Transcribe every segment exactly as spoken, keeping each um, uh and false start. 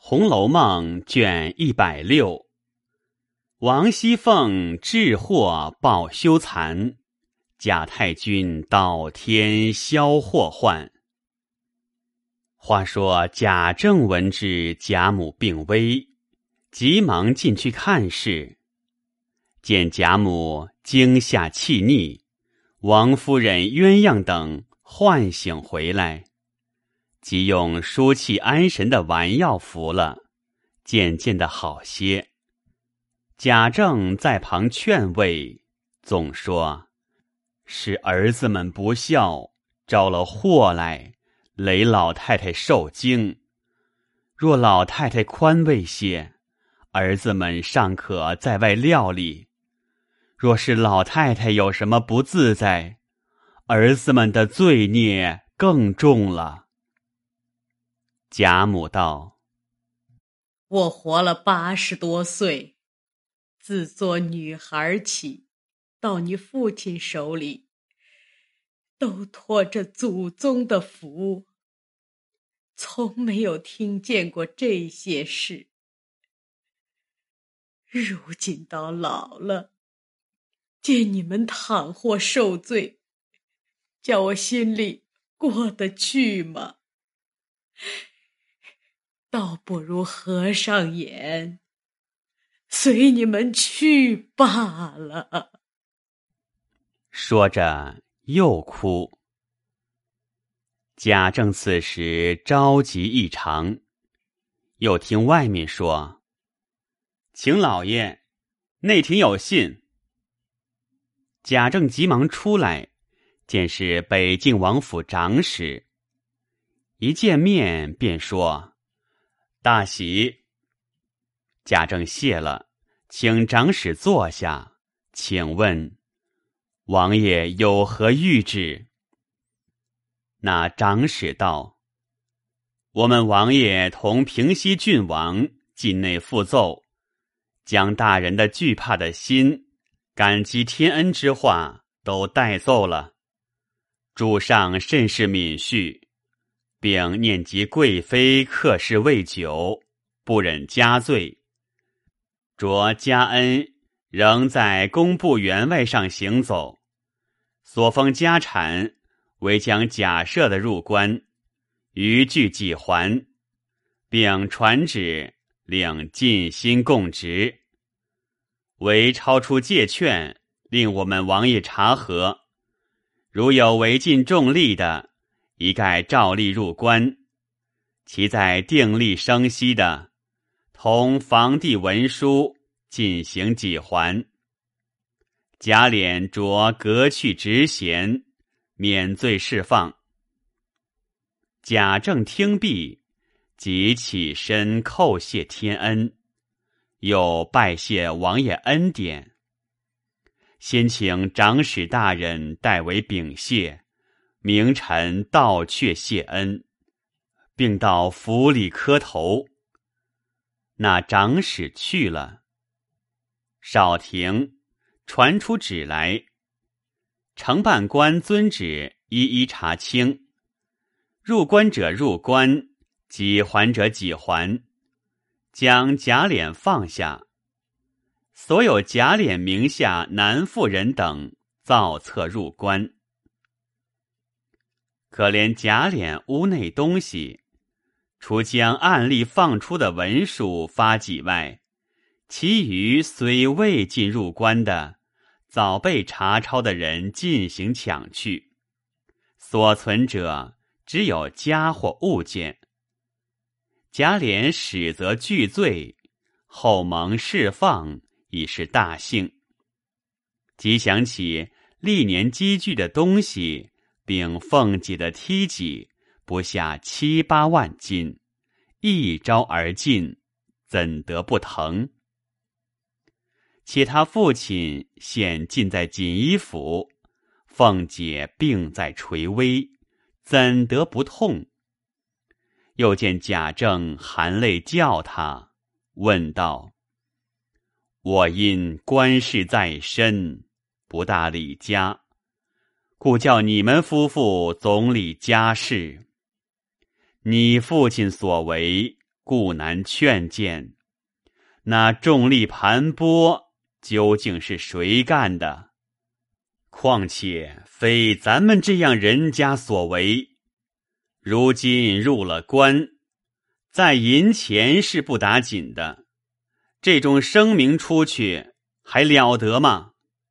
红楼梦》卷一百六，王熙凤治祸报羞惭，贾太君倒天消祸患。话说贾政闻知贾母病危，急忙进去看事，见贾母惊吓气逆，王夫人、鸳鸯等唤醒回来，即用舒气安神的丸药服了，渐渐的好些。贾政在旁劝慰，总说是儿子们不孝，招了祸来，累老太太受惊。若老太太宽慰些，儿子们尚可在外料理；若是老太太有什么不自在，儿子们的罪孽更重了。贾母道： 我活了八十多岁，自做女孩起，到你父亲手里，都托着祖宗的福，从没有听见过这些事。如今到老了，见你们倘或受罪，叫我心里过得去吗？倒不如合上眼，随你们去罢了。 说着又哭。贾政此时着急异常，又听外面说：请老爷，内廷有信。贾政急忙出来，见是北静王府长史，一见面便说：大喜。贾政谢了，请长史坐下，请问王爷有何谕旨？那长史道：我们王爷同平西郡王境内复奏，将大人的惧怕的心、感激天恩之话都带奏了。主上甚是敏恤，并念及贵妃客事未久，不忍加罪，着嘉恩仍在工部员外上行走，所封家产为将贾赦的入关，余具几还，并传旨令尽心供职，唯超出戒劝，令我们王爷查核，如有违禁重利的，一概照例入关，其在定例生息的，同房地文书进行几还。贾琏着革去职衔，免罪释放。贾政听毕，即起身叩谢天恩，又拜谢王爷恩典，先请长史大人代为禀谢，明臣倒阙谢恩，并到府里磕头。那长史去了，少廷传出旨来，承办官遵旨一一查清，入关者入关，几还者几还，将贾琏放下。所有贾琏名下男妇人等造册入关。可怜贾琏屋内东西，除将按例放出的文书发给外，其余虽未进入关的，早被查抄的人进行抢去，所存者只有家或物件。贾琏始则具罪，后蒙释放，已是大幸。即想起历年积聚的东西，并凤姐的梯己，不下七八万斤，一朝而尽，怎得不疼？且他父亲现尽在锦衣府，凤姐病在垂危，怎得不痛？又见贾政含泪叫他，问道：我因官事在身，不大理家，故叫你们夫妇总理家事。你父亲所为， 故难劝谏。那重力盘剥究竟是谁干的？况且非咱们这样人家所为。如今入了关，再银钱是不打紧的，这种声明出去还了得吗？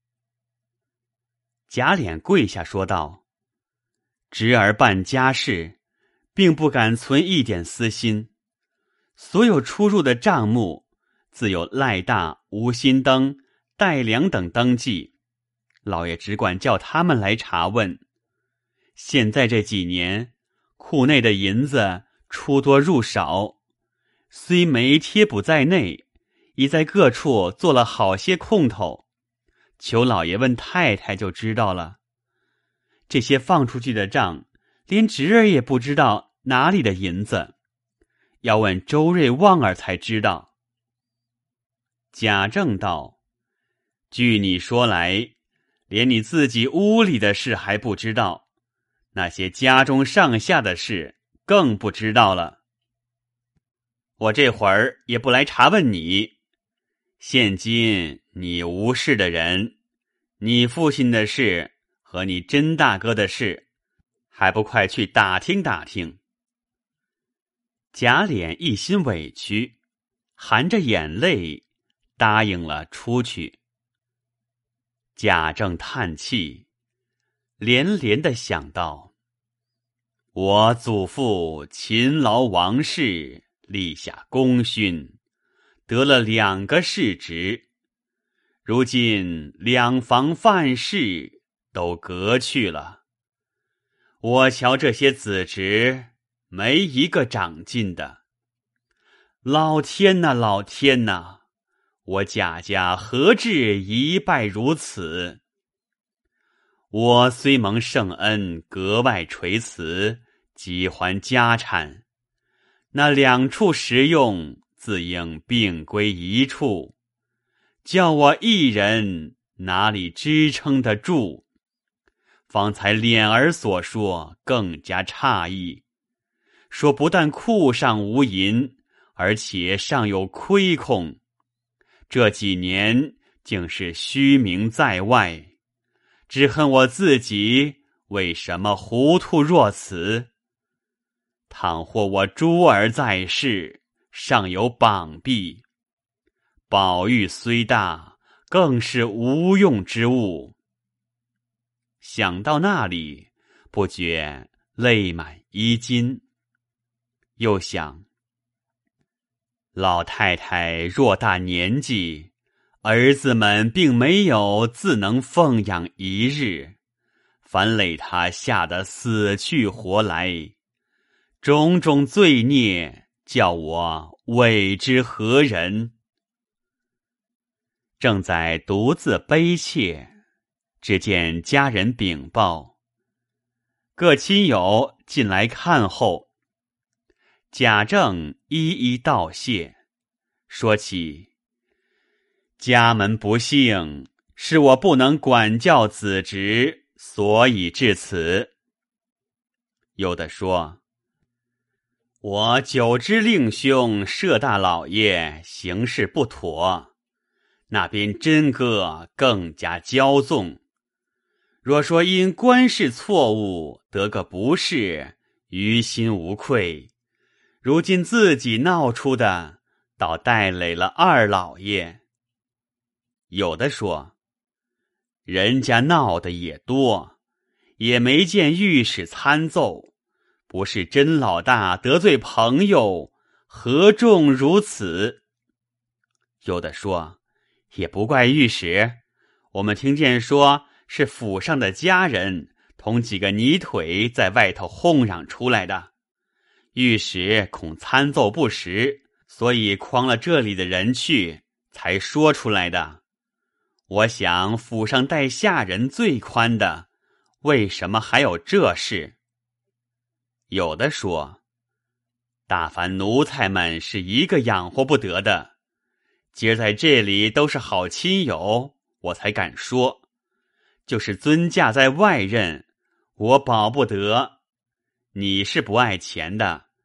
贾琏跪下说道：侄儿办家事，并不敢存一点私心，所有出入的账目自有赖大、吴新登、戴良等登记，老爷只管叫他们来查问。现在这几年库内的银子出多入少，虽没贴补在内，已在各处做了好些空头，求老爷问太太就知道了。这些放出去的账，连侄儿也不知道哪里的银子，要问周瑞、旺儿才知道。贾政道：据你说来，连你自己屋里的事还不知道，那些家中上下的事更不知道了。我这会儿也不来查问你，现今你无事的人，你父亲的事和你甄大哥的事，还不快去打听打听。贾琏一心委屈，含着眼泪答应了出去。贾政叹气，连连地想到：我祖父勤劳王室，立下功勋，得了两个世职，如今两房范氏都革去了，我瞧这些子侄没一个长进的。老天哪，老天哪！我贾家何至一败如此？我虽蒙圣恩，格外垂慈，即还家产，那两处食用自应并归一处，叫我一人哪里支撑得住？方才脸儿所说更加诧异，说不但库上无银，而且尚有亏空，这几年竟是虚名在外，只恨我自己为什么糊涂若此。倘或我珠儿在世，尚有膀臂，宝玉虽大，更是无用之物。想到那里，不觉泪满衣襟。又想，老太太偌大年纪，儿子们并没有自能奉养一日，反累他吓得死去活来，种种罪孽，叫我为之何人？正在独自悲切，只见家人禀报，各亲友进来看候。贾政一一道谢，说起家门不幸，是我不能管教子侄，所以至此。有的说，我久知令兄舍大老爷行事不妥，那边真哥更加骄纵，若说因官事错误得个不是，于心无愧，如今自己闹出的，倒带累了二老爷。有的说，人家闹的也多，也没见御史参奏，不是甄老大得罪朋友，何众如此？有的说，也不怪御史，我们听见说是府上的家人同几个泥腿在外头哄嚷出来的，御史恐参奏不实，所以诓了这里的人去，才说出来的。我想府上待下人最宽的，为什么还有这事？有的说，大凡奴才们是一个养活不得的，今儿在这里都是好亲友，我才敢说，就是尊驾在外任，我保不得。你是不爱钱的，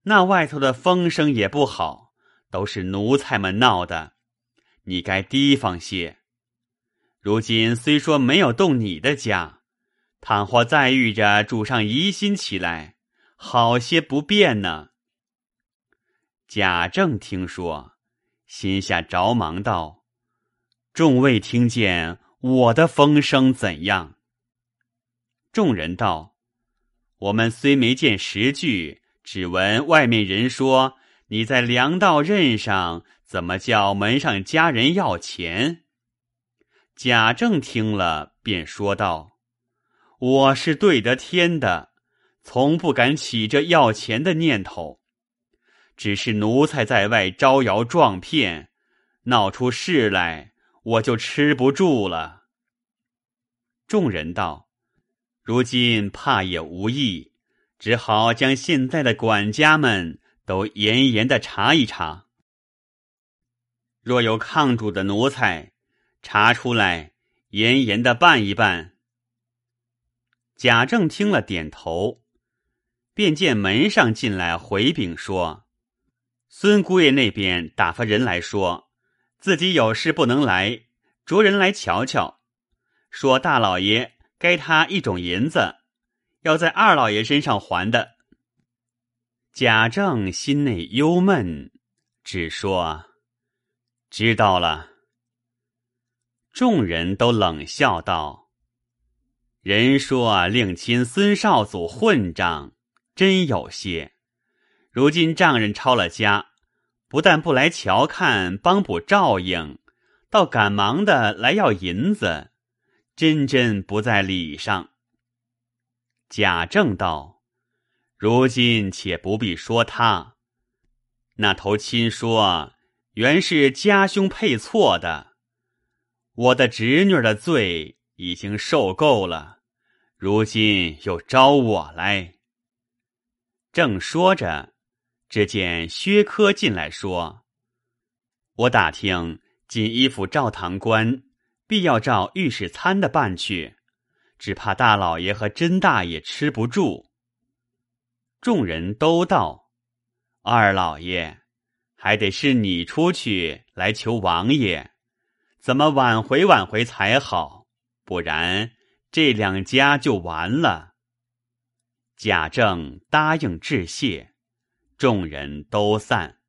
那外头的风声也不好，都是奴才们闹的，你该提防些。如今虽说没有动你的家，倘或再遇着主上疑心起来，好些不便呢。贾政听说，心下着忙道：众位听见我的风声怎样？众人道：我们虽没见实据，只闻外面人说你在粮道任上，怎么叫门上家人要钱？贾政听了，便说道：我是对得天的，从不敢起这要钱的念头。只是奴才在外招摇撞骗，闹出事来，我就吃不住了。众人道：如今怕也无益，只好将现在的管家们都严严的查一查。若有抗主的奴才，查出来严严的办一办。贾政听了点头，便见门上进来回禀说，孙姑爷那边打发人来说，自己有事不能来，着人来瞧瞧，说大老爷该他一种银子，要在二老爷身上还的。贾政心内忧闷，只说知道了。众人都冷笑道：人说令亲孙少祖混账，真有些。如今丈人抄了家，不但不来瞧看帮补照应，倒赶忙的来要银子，真真不在理上。贾政道：如今且不必说他，那头亲说原是家兄配错的，我的侄女的罪已经受够了，如今又招我来。正说着，只见薛科进来说，我打听锦衣府赵堂官必要照御史参的办去，只怕大老爷和甄大爷吃不住。众人都道：二老爷，还得是你出去来求王爷，怎么挽回挽回才好，不然这两家就完了。贾政答应致谢，众人都散。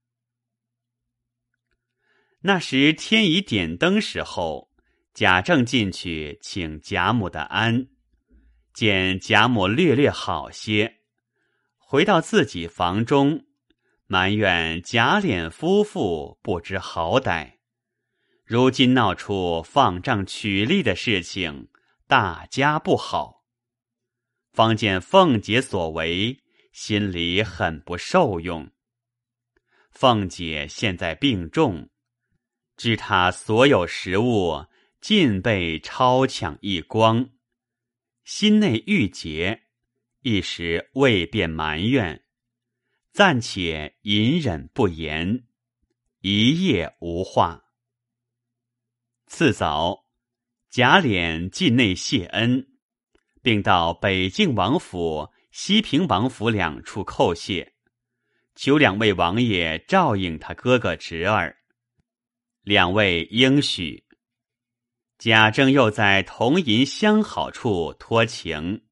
那时天已点灯时候，贾政进去请贾母的安，见贾母略略好些，回到自己房中，埋怨贾琏夫妇不知好歹，如今闹出放账取利的事情，大家不好。方见凤姐所为，心里很不受用。凤姐现在病重，知她所有食物尽被抄抢一光，心内郁结，一时未便埋怨，暂且隐忍不言，一夜无话。次早，贾琏进内谢恩，并到北静王府、西平王府两处叩谢，求两位王爷照应他哥哥侄儿。两位应许。贾政又在同银相好处托情，